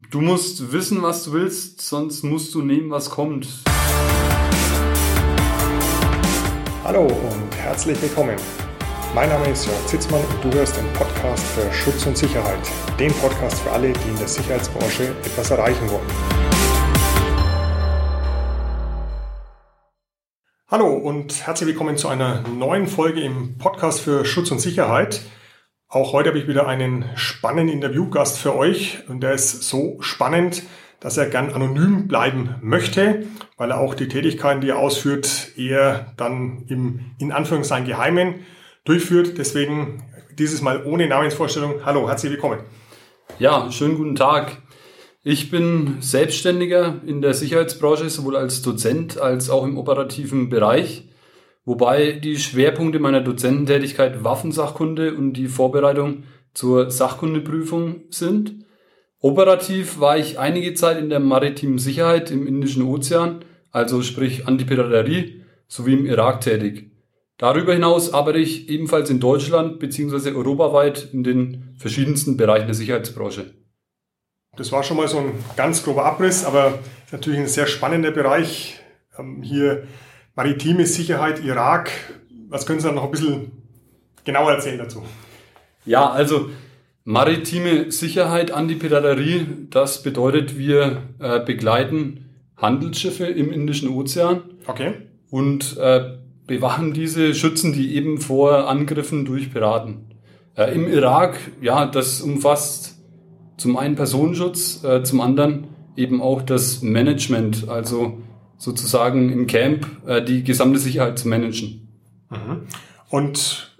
Du musst wissen, was du willst, sonst musst du nehmen, was kommt. Hallo und herzlich willkommen. Mein Name ist Jörg Zitzmann und du hörst den Podcast für Schutz und Sicherheit. Den Podcast für alle, die in der Sicherheitsbranche etwas erreichen wollen. Hallo und herzlich willkommen zu einer neuen Folge im Podcast für Schutz und Sicherheit. Auch heute habe ich wieder einen spannenden Interviewgast für euch und der ist so spannend, dass er gern anonym bleiben möchte, weil er auch die Tätigkeiten, die er ausführt, eher dann im in Anführungszeichen Geheimen durchführt. Deswegen dieses Mal ohne Namensvorstellung. Hallo, herzlich willkommen. Ja, schönen guten Tag. Ich bin Selbstständiger in der Sicherheitsbranche, sowohl als Dozent als auch im operativen Bereich. Wobei die Schwerpunkte meiner Dozententätigkeit Waffensachkunde und die Vorbereitung zur Sachkundeprüfung sind. Operativ war ich einige Zeit in der maritimen Sicherheit im Indischen Ozean, also sprich Antipiraterie, sowie im Irak tätig. Darüber hinaus arbeite ich ebenfalls in Deutschland bzw. europaweit in den verschiedensten Bereichen der Sicherheitsbranche. Das war schon mal so ein ganz grober Abriss, aber ist natürlich ein sehr spannender Bereich. Hier maritime Sicherheit, Irak. Was können Sie da noch ein bisschen genauer erzählen dazu? Ja, also maritime Sicherheit, Antipiraterie, das bedeutet, wir begleiten Handelsschiffe im Indischen Ozean. Okay. Und bewachen diese, schützen die eben vor Angriffen durch Piraten. Im Irak, ja, das umfasst zum einen Personenschutz, zum anderen eben auch das Management, also sozusagen im Camp die gesamte Sicherheit zu managen. Mhm. Und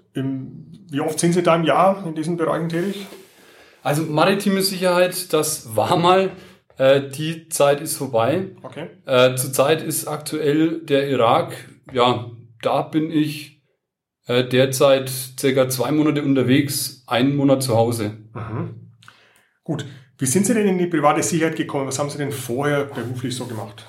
wie oft sind Sie da im Jahr in diesen Bereichen tätig? Also maritime Sicherheit, das war mal, die Zeit ist vorbei. Okay. Zurzeit ist aktuell der Irak, ja, da bin ich derzeit circa 2 Monate unterwegs, 1 Monat zu Hause. Mhm. Gut. Wie sind Sie denn in die private Sicherheit gekommen? Was haben Sie denn vorher beruflich so gemacht?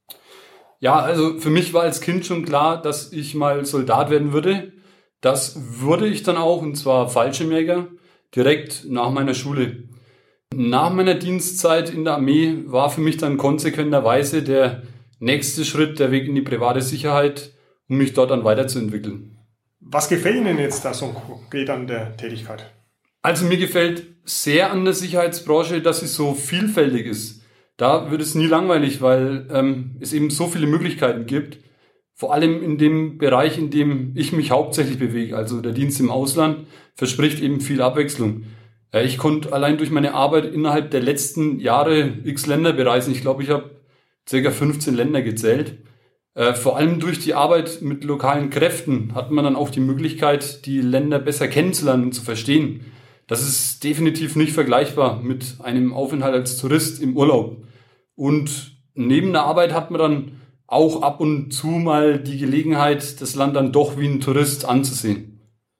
Ja, also für mich war als Kind schon klar, dass ich mal Soldat werden würde. Das wurde ich dann auch, und zwar Fallschirmjäger, direkt nach meiner Schule. Nach meiner Dienstzeit in der Armee war für mich dann konsequenterweise der nächste Schritt der Weg in die private Sicherheit, um mich dort dann weiterzuentwickeln. Was gefällt Ihnen jetzt da so konkret an der Tätigkeit? Also mir gefällt sehr an der Sicherheitsbranche, dass sie so vielfältig ist. Da wird es nie langweilig, weil es eben so viele Möglichkeiten gibt. Vor allem in dem Bereich, in dem ich mich hauptsächlich bewege, also der Dienst im Ausland, verspricht eben viel Abwechslung. Ich konnte allein durch meine Arbeit innerhalb der letzten Jahre x Länder bereisen. Ich glaube, ich habe ca. 15 Länder gezählt. Vor allem durch die Arbeit mit lokalen Kräften hat man dann auch die Möglichkeit, die Länder besser kennenzulernen und zu verstehen. Das ist definitiv nicht vergleichbar mit einem Aufenthalt als Tourist im Urlaub. Und neben der Arbeit hat man dann auch ab und zu mal die Gelegenheit, das Land dann doch wie ein Tourist anzusehen.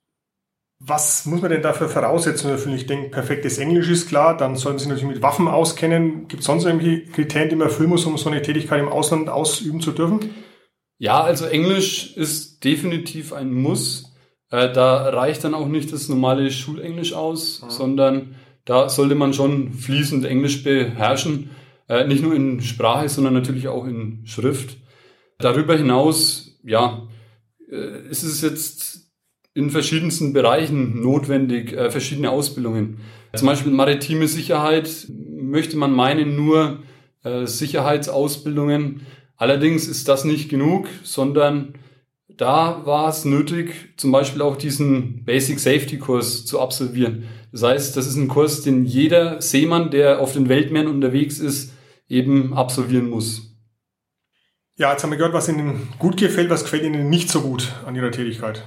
Was muss man denn dafür Voraussetzungen erfüllen? Ich denke, perfektes Englisch ist klar, dann sollten Sie sich natürlich mit Waffen auskennen. Gibt es sonst irgendwelche Kriterien, die man erfüllen muss, um so eine Tätigkeit im Ausland ausüben zu dürfen? Ja, also Englisch ist definitiv ein Muss. Da reicht dann auch nicht das normale Schulenglisch aus, sondern da sollte man schon fließend Englisch beherrschen. Nicht nur in Sprache, sondern natürlich auch in Schrift. Darüber hinaus, ja, ist es jetzt in verschiedensten Bereichen notwendig, verschiedene Ausbildungen. Zum Beispiel maritime Sicherheit möchte man meinen, nur Sicherheitsausbildungen. Allerdings ist das nicht genug, sondern da war es nötig, zum Beispiel auch diesen Basic Safety Kurs zu absolvieren. Das heißt, das ist ein Kurs, den jeder Seemann, der auf den Weltmeeren unterwegs ist, eben absolvieren muss. Ja, jetzt haben wir gehört, was Ihnen gut gefällt. Was gefällt Ihnen nicht so gut an Ihrer Tätigkeit?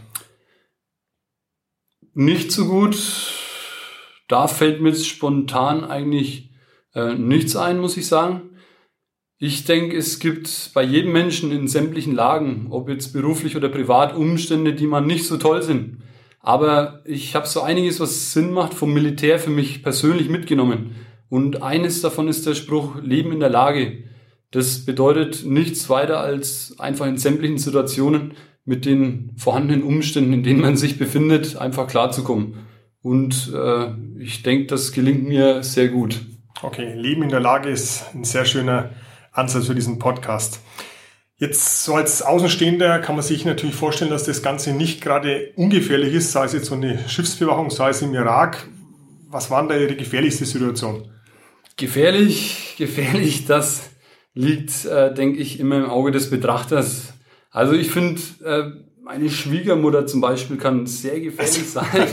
Nicht so gut. Da fällt mir jetzt spontan eigentlich nichts ein, muss ich sagen. Ich denke, es gibt bei jedem Menschen in sämtlichen Lagen, ob jetzt beruflich oder privat, Umstände, die man nicht so toll sind. Aber ich habe so einiges, was Sinn macht, vom Militär für mich persönlich mitgenommen. Und eines davon ist der Spruch, Leben in der Lage. Das bedeutet nichts weiter als einfach in sämtlichen Situationen mit den vorhandenen Umständen, in denen man sich befindet, einfach klarzukommen. Und ich denke, das gelingt mir sehr gut. Okay, Leben in der Lage ist ein sehr schöner Ansatz für diesen Podcast. Jetzt so als Außenstehender kann man sich natürlich vorstellen, dass das Ganze nicht gerade ungefährlich ist, sei es jetzt so eine Schiffsbewachung, sei es im Irak. Was war denn da Ihre gefährlichste Situation? Gefährlich, das liegt, denke ich, immer im Auge des Betrachters. Also ich finde, meine Schwiegermutter zum Beispiel kann sehr gefährlich sein.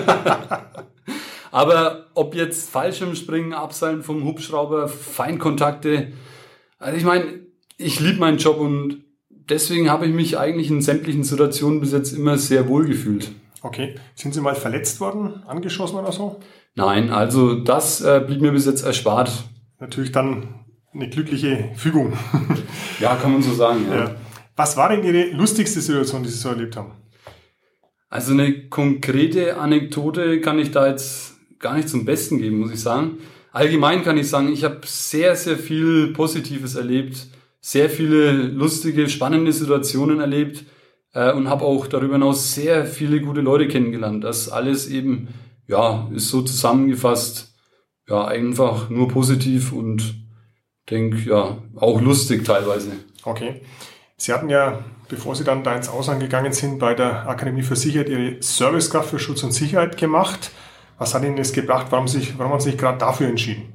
Aber ob jetzt Fallschirmspringen, Abseilen vom Hubschrauber, Feinkontakte, also ich meine, ich liebe meinen Job und deswegen habe ich mich eigentlich in sämtlichen Situationen bis jetzt immer sehr wohl gefühlt. Okay. Sind Sie mal verletzt worden, angeschossen oder so? Nein, also das blieb mir bis jetzt erspart. Natürlich dann eine glückliche Fügung. Ja, kann man so sagen. Ja. Ja. Was war denn Ihre lustigste Situation, die Sie so erlebt haben? Also eine konkrete Anekdote kann ich da jetzt gar nicht zum Besten geben, muss ich sagen. Allgemein kann ich sagen, ich habe sehr, sehr viel Positives erlebt, sehr viele lustige, spannende Situationen erlebt und habe auch darüber hinaus sehr viele gute Leute kennengelernt. Das alles eben, ja, ist so zusammengefasst, ja, einfach nur positiv und denke, ja, auch lustig teilweise. Okay. Sie hatten ja, bevor Sie dann da ins Ausland gegangen sind, bei der Akademie für Sicherheit Ihre Servicekraft für Schutz und Sicherheit gemacht. Was hat Ihnen das gebracht? Warum haben Sie sich gerade dafür entschieden?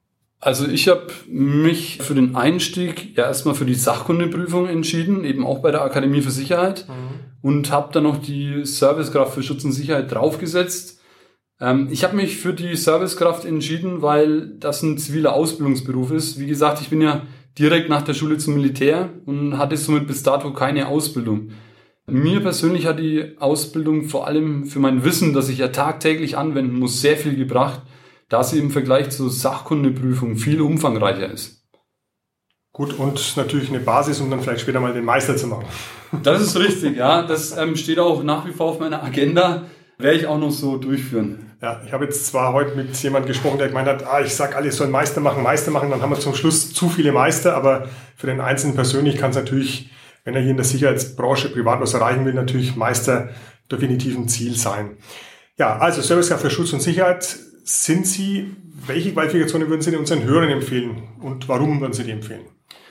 Also ich habe mich für den Einstieg ja erstmal für die Sachkundeprüfung entschieden, eben auch bei der Akademie für Sicherheit und habe dann noch die Servicekraft für Schutz und Sicherheit draufgesetzt. Ich habe mich für die Servicekraft entschieden, weil das ein ziviler Ausbildungsberuf ist. Wie gesagt, ich bin ja direkt nach der Schule zum Militär und hatte somit bis dato keine Ausbildung. Mir persönlich hat die Ausbildung vor allem für mein Wissen, das ich ja tagtäglich anwenden muss, sehr viel gebracht, da sie im Vergleich zur Sachkundeprüfung viel umfangreicher ist. Gut, und natürlich eine Basis, um dann vielleicht später mal den Meister zu machen. Das ist richtig, ja. Das steht auch nach wie vor auf meiner Agenda. Werde ich auch noch so durchführen. Ja, ich habe jetzt zwar heute mit jemandem gesprochen, der gemeint hat, ich sage, alle sollen Meister machen, dann haben wir zum Schluss zu viele Meister, aber für den Einzelnen persönlich kann es natürlich, wenn er hier in der Sicherheitsbranche privat was erreichen will, natürlich Meister definitiv ein Ziel sein. Ja, also Servicekraft für Schutz und Sicherheit sind Sie. Welche Qualifikationen würden Sie denn unseren Hörern empfehlen und warum würden Sie die empfehlen?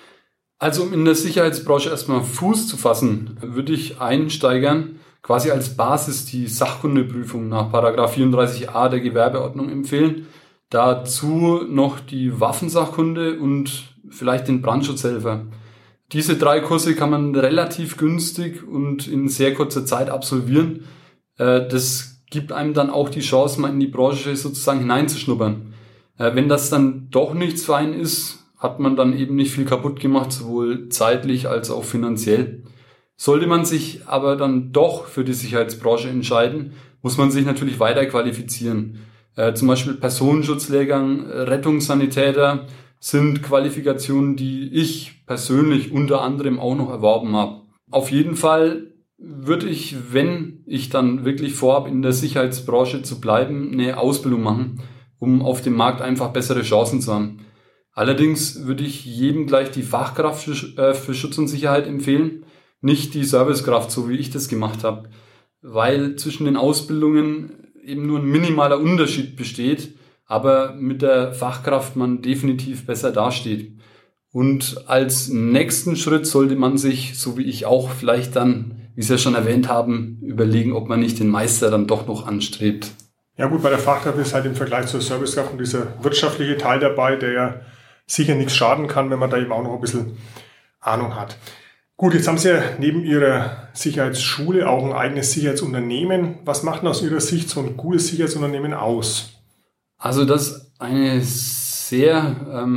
Also um in der Sicherheitsbranche erstmal Fuß zu fassen, würde ich Einsteigern quasi als Basis die Sachkundeprüfung nach § 34a der Gewerbeordnung empfehlen. Dazu noch die Waffensachkunde und vielleicht den Brandschutzhelfer. Diese 3 Kurse kann man relativ günstig und in sehr kurzer Zeit absolvieren. Das gibt einem dann auch die Chance, mal in die Branche sozusagen hineinzuschnuppern. Wenn das dann doch nichts für einen ist, hat man dann eben nicht viel kaputt gemacht, sowohl zeitlich als auch finanziell. Sollte man sich aber dann doch für die Sicherheitsbranche entscheiden, muss man sich natürlich weiter qualifizieren. Zum Beispiel Personenschutzlehrgang, Rettungssanitäter sind Qualifikationen, die ich persönlich unter anderem auch noch erworben habe. Auf jeden Fall würde ich, wenn ich dann wirklich vorhabe, in der Sicherheitsbranche zu bleiben, eine Ausbildung machen, um auf dem Markt einfach bessere Chancen zu haben. Allerdings würde ich jedem gleich die Fachkraft für Schutz und Sicherheit empfehlen, nicht die Servicekraft, so wie ich das gemacht habe, weil zwischen den Ausbildungen eben nur ein minimaler Unterschied besteht, aber mit der Fachkraft man definitiv besser dasteht. Und als nächsten Schritt sollte man sich, so wie ich auch, vielleicht dann, wie Sie ja schon erwähnt haben, überlegen, ob man nicht den Meister dann doch noch anstrebt. Ja gut, bei der Fachkraft ist halt im Vergleich zur Servicekraft und dieser wirtschaftliche Teil dabei, der ja sicher nichts schaden kann, wenn man da eben auch noch ein bisschen Ahnung hat. Gut, jetzt haben Sie ja neben Ihrer Sicherheitsschule auch ein eigenes Sicherheitsunternehmen. Was macht denn aus Ihrer Sicht so ein gutes Sicherheitsunternehmen aus? Also das ist eine sehr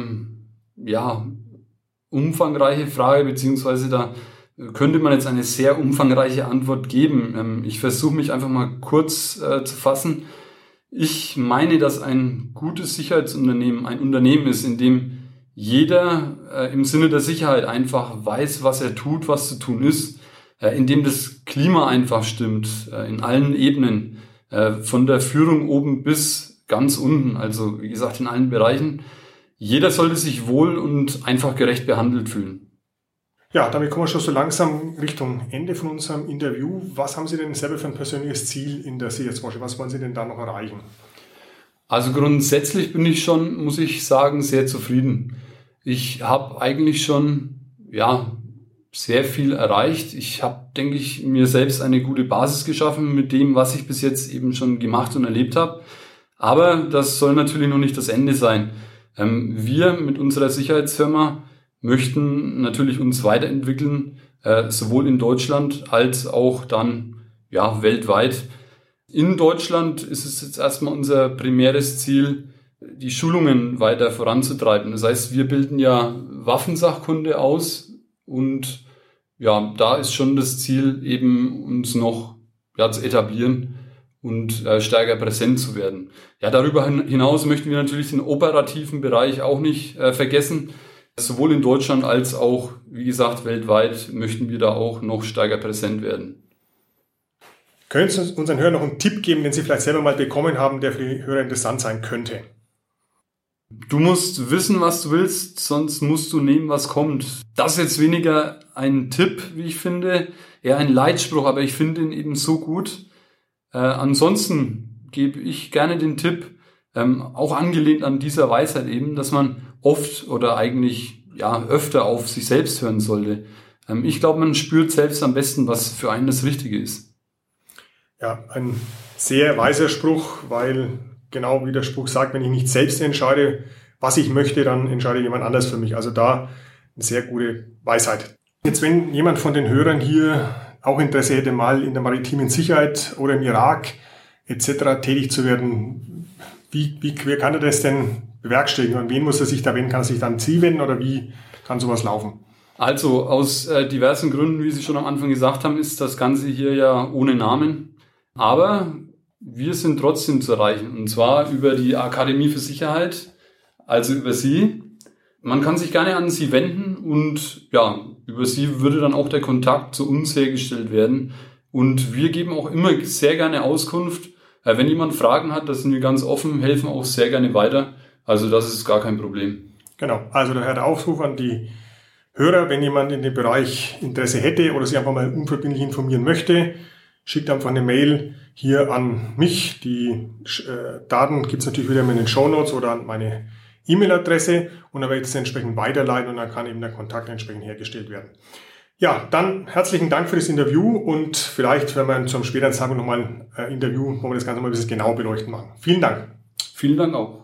umfangreiche Frage, beziehungsweise da könnte man jetzt eine sehr umfangreiche Antwort geben. Ich versuche mich einfach mal kurz zu fassen. Ich meine, dass ein gutes Sicherheitsunternehmen ein Unternehmen ist, in dem jeder im Sinne der Sicherheit einfach weiß, was er tut, was zu tun ist, in dem das Klima einfach stimmt, in allen Ebenen, von der Führung oben bis ganz unten, also wie gesagt in allen Bereichen. Jeder sollte sich wohl und einfach gerecht behandelt fühlen. Ja, damit kommen wir schon so langsam Richtung Ende von unserem Interview. Was haben Sie denn selber für ein persönliches Ziel in der Sicherheitsbranche? Was wollen Sie denn da noch erreichen? Also grundsätzlich bin ich schon, muss ich sagen, sehr zufrieden. Ich habe eigentlich schon, sehr viel erreicht. Ich habe, denke ich, mir selbst eine gute Basis geschaffen mit dem, was ich bis jetzt eben schon gemacht und erlebt habe. Aber das soll natürlich noch nicht das Ende sein. Wir mit unserer Sicherheitsfirma möchten natürlich uns weiterentwickeln, sowohl in Deutschland als auch dann weltweit. In Deutschland ist es jetzt erstmal unser primäres Ziel, die Schulungen weiter voranzutreiben. Das heißt, wir bilden ja Waffensachkunde aus und da ist schon das Ziel, eben uns noch zu etablieren und stärker präsent zu werden. Ja, darüber hinaus möchten wir natürlich den operativen Bereich auch nicht vergessen. Sowohl in Deutschland als auch, wie gesagt, weltweit möchten wir da auch noch stärker präsent werden. Können Sie unseren Hörern noch einen Tipp geben, den Sie vielleicht selber mal bekommen haben, der für die Hörer interessant sein könnte? Du musst wissen, was du willst, sonst musst du nehmen, was kommt. Das ist jetzt weniger ein Tipp, wie ich finde, eher ein Leitspruch, aber ich finde ihn eben so gut. Ansonsten gebe ich gerne den Tipp, auch angelehnt an dieser Weisheit eben, dass man oft oder eigentlich öfter auf sich selbst hören sollte. Ich glaube, man spürt selbst am besten, was für einen das Richtige ist. Ja, ein sehr weiser Spruch, weil genau wie der Spruch sagt, wenn ich nicht selbst entscheide, was ich möchte, dann entscheidet jemand anders für mich. Also da eine sehr gute Weisheit. Jetzt, wenn jemand von den Hörern hier auch Interesse hätte, mal in der maritimen Sicherheit oder im Irak etc. tätig zu werden, wie kann er das denn bewerkstelligen? An wen muss er sich da wenden? Kann er sich da an Sie wenden oder wie kann sowas laufen? Also aus diversen Gründen, wie Sie schon am Anfang gesagt haben, ist das Ganze hier ja ohne Namen. Aber wir sind trotzdem zu erreichen, und zwar über die Akademie für Sicherheit, also über Sie. Man kann sich gerne an Sie wenden und über Sie würde dann auch der Kontakt zu uns hergestellt werden. Und wir geben auch immer sehr gerne Auskunft. Wenn jemand Fragen hat, das sind wir ganz offen, helfen auch sehr gerne weiter. Also das ist gar kein Problem. Genau, also daher der Aufruf an die Hörer, wenn jemand in dem Bereich Interesse hätte oder sich einfach mal unverbindlich informieren möchte, schickt einfach eine Mail hier an mich. Die Daten gibt es natürlich wieder in den Shownotes oder an meine E-Mail-Adresse und dann werde ich das entsprechend weiterleiten und dann kann eben der Kontakt entsprechend hergestellt werden. Ja, dann herzlichen Dank für das Interview und vielleicht, wenn wir zum späteren Zeitpunkt nochmal ein Interview, wo wir das Ganze mal ein bisschen genau beleuchten machen. Vielen Dank. Vielen Dank auch.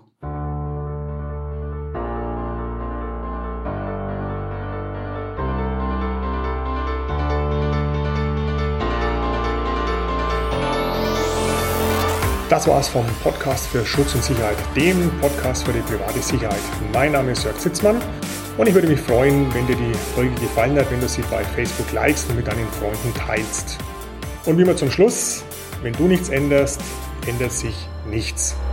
Das war's vom Podcast für Schutz und Sicherheit, dem Podcast für die private Sicherheit. Mein Name ist Jörg Sitzmann und ich würde mich freuen, wenn dir die Folge gefallen hat, wenn du sie bei Facebook likest und mit deinen Freunden teilst. Und wie immer zum Schluss, wenn du nichts änderst, ändert sich nichts.